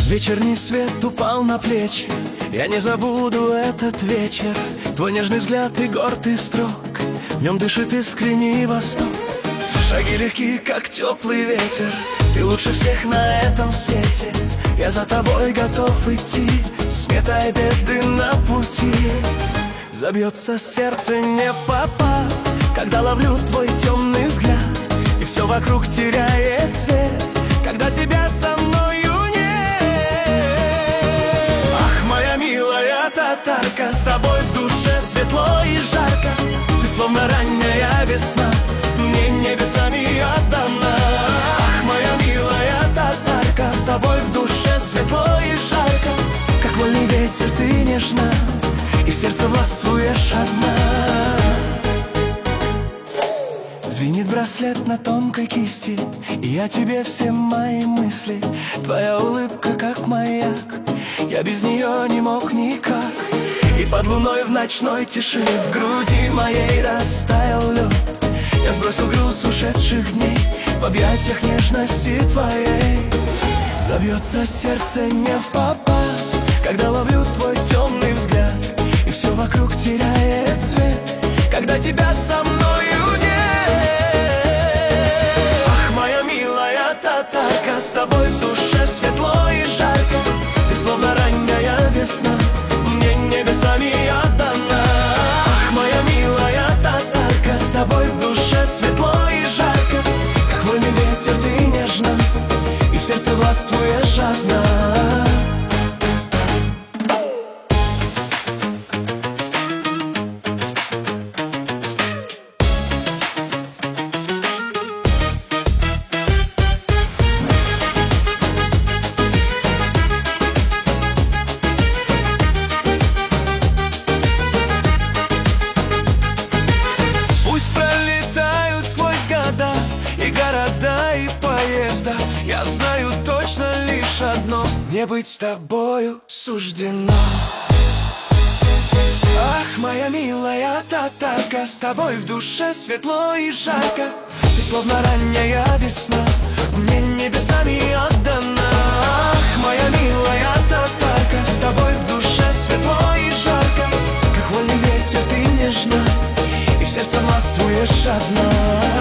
Вечерний свет упал на плечи, я не забуду этот вечер. Твой нежный взгляд и горд и строг, в нем дышит искренний восток. Шаги легкие, как теплый ветер, ты лучше всех на этом свете. Я за тобой готов идти, сметая беды на пути. Забьется сердце не впопад, когда ловлю твой темный взгляд, и все вокруг теряет цвет, когда тебя со мною нет. Ах, моя милая татарка, с тобой в душе светло и жарко. Ты словно ранняя весна, мне небесами отдана. Ах, моя милая татарка, с тобой в душе светло и жарко. Как вольный ветер ты нежна, и в сердце властвуешь одна. Звенит браслет на тонкой кисти, и я тебе все мои мысли. Твоя улыбка как маяк, я без нее не мог никак. И под луной в ночной тиши в груди моей растаял лед. Я сбросил груз ушедших дней в объятиях нежности твоей. Забьется сердце не впопад, когда ловлю твой темный взгляд, и все вокруг теряет цвет, когда тебя со мною нет. Ах, моя милая татарка, с тобой в душе светло и жарко. Ты словно ранняя весна, мне небесами отдана. Ах, моя милая татарка, с тобой в душе светло и жарко. Как вольный ветер ты нежна, и в сердце властвуешь одна. Я знаю точно лишь одно: мне быть с тобою суждено. Ах, моя милая татарка, с тобой в душе светло и жарко. Ты словно ранняя весна, мне небесами отдана. Ах, моя милая татарка, с тобой в душе светло и жарко. Как вольный ветер ты нежна, и в сердце властвуешь одна.